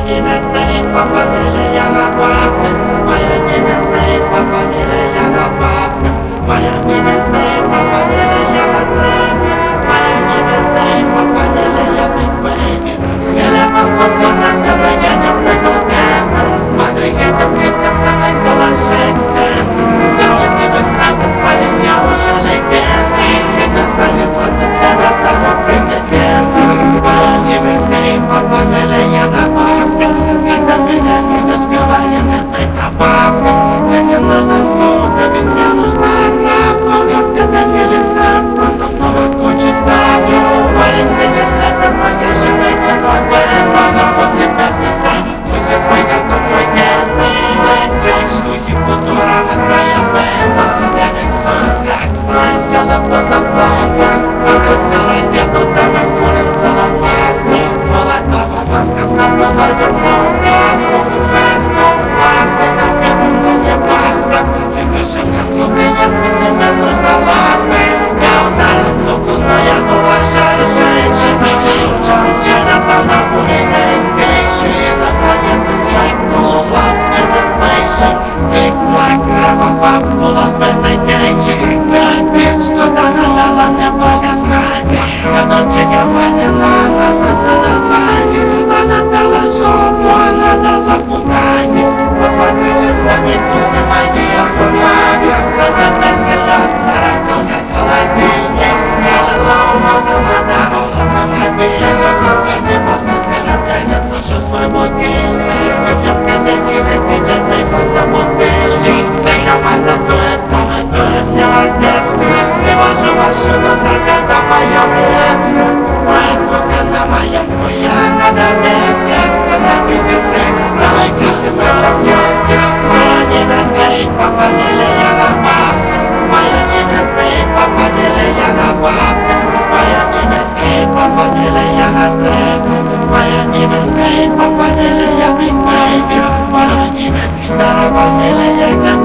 имя Тейп, по фамилии я на бабках. Мое имя Тейп, по фамилии я на бабках. Мое имя Тейп, по фамилии я на трэпе. Мое имя Тейп, по фамилии я Big Baby. Еле посудно, когда я не прыгал кэм. Смотри, это близко, самый калаш экстрем. Делаю 19, парень, я уже легенда. Когда станет 20 лет, я стану президентом. Мое имя Тейп, по фамилии я на бабках. Когда меня видишь, говори мне Тейп на бабках. Мне не нужна сука, ведь мне нужна одна. Где-то не летам, просто снова скучит там. Парень, ты не рэпер, покажи мне твой бэнд. У тебя пизда, пусть я твой, как твой энтом. Блэкджек, шлюхи, футурама, твоя бэнда. Я миксую как смайт, дело будто планка. Просто ракету, да мы курим солонаску. Молотова маска, ставлю лазерную каску. Жестку, классный, на первом дне пастров. Ты пиши мне, сука, если тебе нужна ласка. Я ударил суку, но я уважаю женщин. Чайна, у меня есть вещи. И на планете strike, pull up in the spaceship. Click, clack, рэп-ап, pull up in the гейджи. Bitch, что-то надо мне показать. Я дочека водяна, засосана сзади. Она дала жопу, она дала путани. Посмотрите сами, туды мои обзывали. Ради 5 лет морозил, как холодильник. Я жила у модума, дорога по мобильник. Звони после смены, я не слышу свой будильник. Выпьем газетины, диджей заебался бутыльник. Вся команда дует, но мы дуем не оркестр. Не вожу машину, только до моем реестре. Моя сука на моем хуя, надо вместе. Когда видит ты, давай крутим в этом месте. Мое имя Тейп, по фамилии я на бабках. Мое имя Тейп, по фамилии я на бабках. Мое имя Тейп, по фамилии я на трэпе. Мое имя Тейп, по фамилии я Big Baby. Мое имя Пидора, фамилия я